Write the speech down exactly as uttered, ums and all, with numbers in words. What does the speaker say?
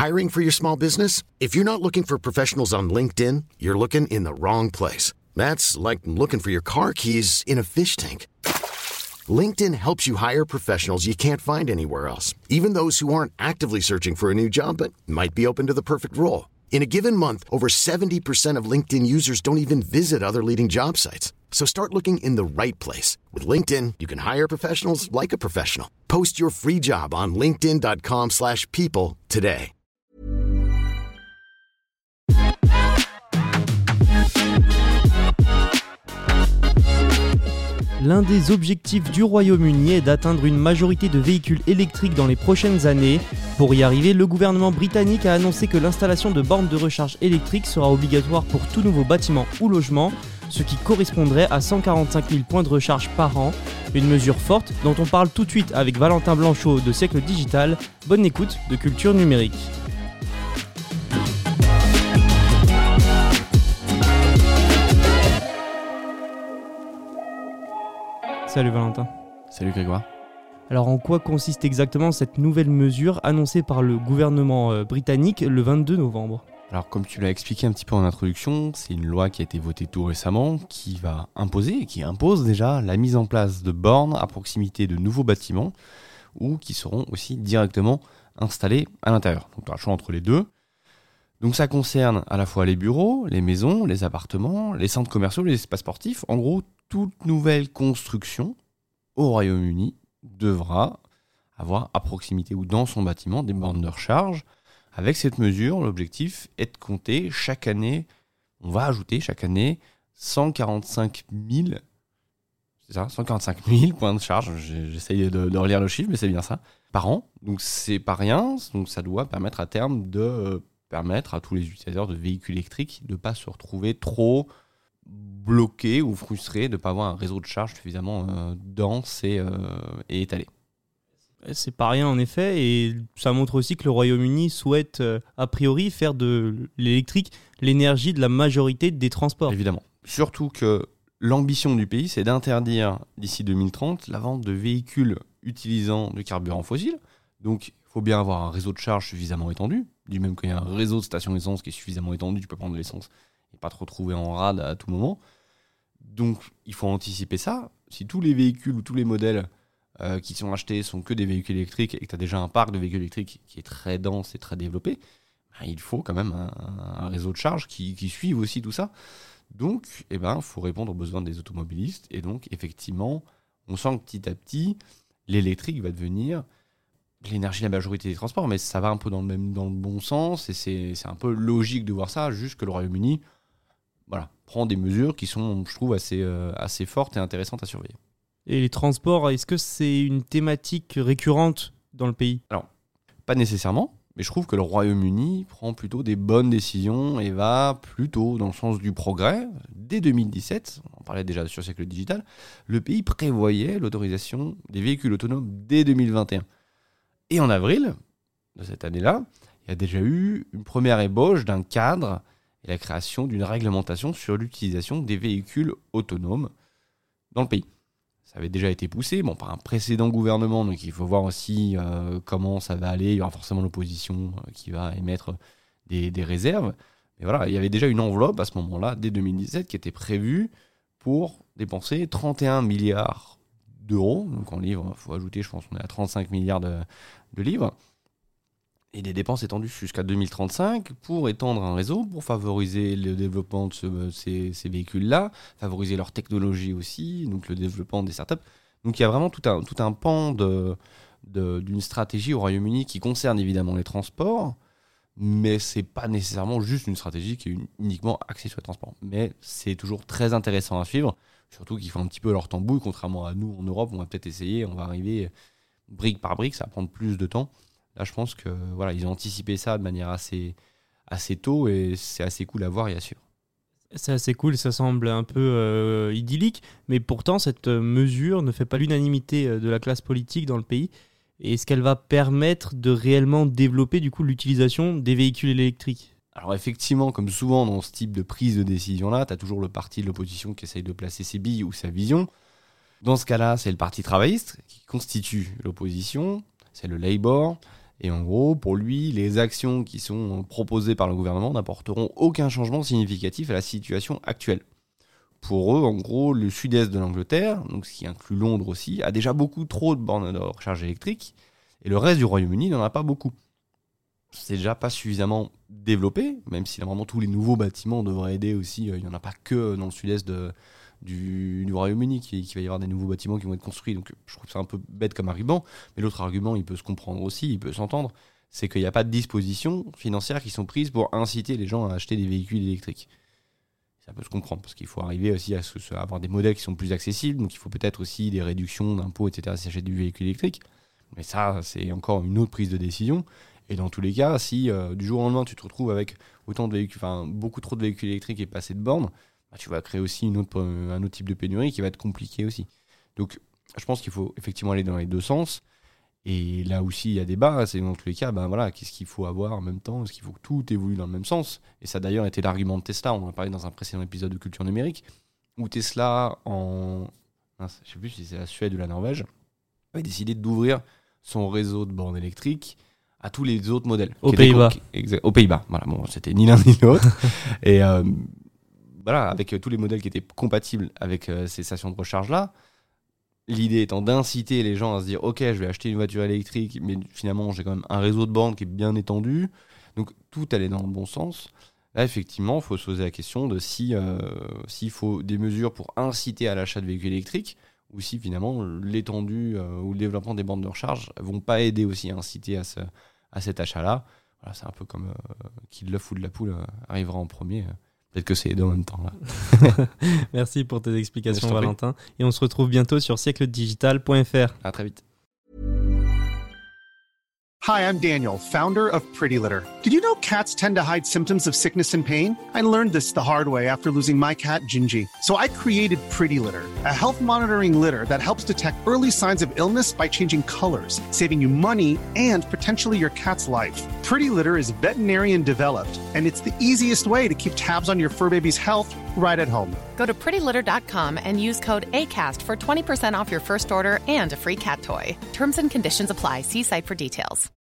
Hiring for your small business? If you're not looking for professionals on LinkedIn, you're looking in the wrong place. That's like looking for your car keys in a fish tank. LinkedIn helps you hire professionals you can't find anywhere else, even those who aren't actively searching for a new job but might be open to the perfect role. In a given month, over seventy percent of LinkedIn users don't even visit other leading job sites. So start looking in the right place. With LinkedIn, you can hire professionals like a professional. Post your free job on linkedin dot com slash people today. L'un des objectifs du Royaume-Uni est d'atteindre une majorité de véhicules électriques dans les prochaines années. Pour y arriver, le gouvernement britannique a annoncé que l'installation de bornes de recharge électriques sera obligatoire pour tout nouveau bâtiment ou logement, ce qui correspondrait à cent quarante-cinq mille points de recharge par an. Une mesure forte dont on parle tout de suite avec Valentin Blanchot de Siècle Digital. Bonne écoute de Culture Numérique. Salut Valentin. Salut Grégoire. Alors en quoi consiste exactement cette nouvelle mesure annoncée par le gouvernement euh, britannique le vingt-deux novembre ? Alors comme tu l'as expliqué un petit peu en introduction, c'est une loi qui a été votée tout récemment qui va imposer, et qui impose déjà la mise en place de bornes à proximité de nouveaux bâtiments ou qui seront aussi directement installés à l'intérieur. Donc tu as le choix entre les deux. Donc ça concerne à la fois les bureaux, les maisons, les appartements, les centres commerciaux, les espaces sportifs. En gros, toute nouvelle construction au Royaume-Uni devra avoir à proximité ou dans son bâtiment des bornes de recharge. Avec cette mesure, l'objectif est de compter chaque année, on va ajouter chaque année cent quarante-cinq mille, c'est ça, cent quarante-cinq mille points de charge. J'essaye de, de relire le chiffre, mais c'est bien ça, par an. Donc c'est pas rien, donc ça doit permettre à terme de euh, permettre à tous les utilisateurs de véhicules électriques de ne pas se retrouver trop bloqués ou frustrés de ne pas avoir un réseau de charge suffisamment euh, dense et, euh, et étalé. C'est pas rien en effet, et ça montre aussi que le Royaume-Uni souhaite euh, a priori faire de l'électrique l'énergie de la majorité des transports. Évidemment. Surtout que l'ambition du pays, c'est d'interdire d'ici deux mille trente la vente de véhicules utilisant du carburant fossile. Donc il faut bien avoir un réseau de charge suffisamment étendu. Du même qu'il y a un réseau de stations d'essence qui est suffisamment étendu, tu peux prendre de l'essence et pas te retrouver en rade à tout moment. Donc il faut anticiper ça. Si tous les véhicules ou tous les modèles euh, qui sont achetés sont que des véhicules électriques et que tu as déjà un parc de véhicules électriques qui est très dense et très développé, ben, il faut quand même un, un réseau de charge qui, qui suive aussi tout ça. Donc il eh ben, faut répondre aux besoins des automobilistes. Et donc effectivement, on sent que petit à petit, l'électrique va devenir l'énergie de la majorité des transports, mais ça va un peu dans le, même, dans le bon sens, et c'est, c'est un peu logique de voir ça, juste que le Royaume-Uni voilà, prend des mesures qui sont, je trouve, assez, euh, assez fortes et intéressantes à surveiller. Et les transports, est-ce que c'est une thématique récurrente dans le pays ? Alors, pas nécessairement, mais je trouve que le Royaume-Uni prend plutôt des bonnes décisions et va plutôt dans le sens du progrès. Dès deux mille dix-sept, on parlait déjà sur Siècle Digital, le pays prévoyait l'autorisation des véhicules autonomes dès deux mille vingt et un. Et en avril de cette année-là, il y a déjà eu une première ébauche d'un cadre et la création d'une réglementation sur l'utilisation des véhicules autonomes dans le pays. Ça avait déjà été poussé bon, par un précédent gouvernement, donc il faut voir aussi euh, comment ça va aller. Il y aura forcément l'opposition euh, qui va émettre des, des réserves. Mais voilà, il y avait déjà une enveloppe à ce moment-là, dès deux mille dix-sept, qui était prévue pour dépenser trente et un milliards d'euros. Donc en livres, il faut ajouter, je pense qu'on est à trente-cinq milliards de, de livres. Et des dépenses étendues jusqu'à deux mille trente-cinq pour étendre un réseau, pour favoriser le développement de ce, ces, ces véhicules-là, favoriser leur technologie aussi, donc le développement des startups. Donc il y a vraiment tout un, tout un pan de, de, d'une stratégie au Royaume-Uni qui concerne évidemment les transports, mais c'est pas nécessairement juste une stratégie qui est uniquement axée sur les transports. Mais c'est toujours très intéressant à suivre, surtout qu'ils font un petit peu leur tambouille, contrairement à nous en Europe, on va peut-être essayer, on va arriver brique par brique, ça va prendre plus de temps. Là, je pense que voilà, ils ont anticipé ça de manière assez, assez tôt et c'est assez cool à voir et à suivre. C'est assez cool, ça semble un peu euh, idyllique, mais pourtant cette mesure ne fait pas l'unanimité de la classe politique dans le pays. Est-ce qu'elle va permettre de réellement développer du coup l'utilisation des véhicules électriques ? Alors effectivement, comme souvent dans ce type de prise de décision-là, tu as toujours le parti de l'opposition qui essaye de placer ses billes ou sa vision. Dans ce cas-là, c'est le parti travailliste qui constitue l'opposition, c'est le Labour. Et en gros, pour lui, les actions qui sont proposées par le gouvernement n'apporteront aucun changement significatif à la situation actuelle. Pour eux, en gros, le sud-est de l'Angleterre, donc ce qui inclut Londres aussi, a déjà beaucoup trop de bornes de recharge électrique, et le reste du Royaume-Uni n'en a pas beaucoup. C'est déjà pas suffisamment développé, même si normalement tous les nouveaux bâtiments devraient aider aussi. Il n'y en a pas que dans le sud-est de, du, du Royaume-Uni qu'il qui va y avoir des nouveaux bâtiments qui vont être construits. Donc je trouve ça un peu bête comme argument. Mais l'autre argument, il peut se comprendre aussi, il peut s'entendre, c'est qu'il n'y a pas de dispositions financières qui sont prises pour inciter les gens à acheter des véhicules électriques. Ça peut se comprendre, parce qu'il faut arriver aussi à, ce, à avoir des modèles qui sont plus accessibles, donc il faut peut-être aussi des réductions d'impôts, et cetera, si achètent du véhicule électrique. Mais ça, c'est encore une autre prise de décision. Et dans tous les cas, si euh, du jour au lendemain, tu te retrouves avec autant de véhicules, enfin beaucoup trop de véhicules électriques et pas assez de bornes, bah, tu vas créer aussi une autre, un autre type de pénurie qui va être compliqué aussi. Donc, je pense qu'il faut effectivement aller dans les deux sens. Et là aussi, il y a débat. C'est dans tous les cas, bah, voilà, qu'est-ce qu'il faut avoir en même temps ? Est-ce qu'il faut que tout évolue dans le même sens ? Et ça a d'ailleurs été l'argument de Tesla. On en a parlé dans un précédent épisode de Culture Numérique, où Tesla, en, je ne sais plus si c'est la Suède ou la Norvège, avait décidé d'ouvrir son réseau de bornes électriques à tous les autres modèles. Aux Pays-Bas. Exact, aux Pays-Bas. Voilà, bon, c'était ni l'un ni l'autre. Et euh, voilà, avec euh, tous les modèles qui étaient compatibles avec euh, ces stations de recharge-là, l'idée étant d'inciter les gens à se dire « Ok, je vais acheter une voiture électrique, mais finalement, j'ai quand même un réseau de bornes qui est bien étendu. » Donc, tout allait dans le bon sens. Là, effectivement, il faut se poser la question de si, euh, s'il faut des mesures pour inciter à l'achat de véhicules électriques, ou si finalement l'étendue euh, ou le développement des bornes de recharge ne vont pas aider aussi à inciter à, ce, à cet achat-là. Voilà, c'est un peu comme euh, qui de l'œuf ou de la poule euh, arrivera en premier. Peut-être que c'est les deux en même temps. Là. Merci pour tes explications, Valentin. Et on se retrouve bientôt sur siècle digital point f r. À très vite. Hi, I'm Daniel, founder of Pretty Litter. Did you know cats tend to hide symptoms of sickness and pain? I learned this the hard way after losing my cat, Gingy. So I created Pretty Litter, a health monitoring litter that helps detect early signs of illness by changing colors, saving you money and potentially your cat's life. Pretty Litter is veterinarian developed, and it's the easiest way to keep tabs on your fur baby's health right at home. Go to pretty litter dot com and use code ACAST for twenty percent off your first order and a free cat toy. Terms and conditions apply. See site for details.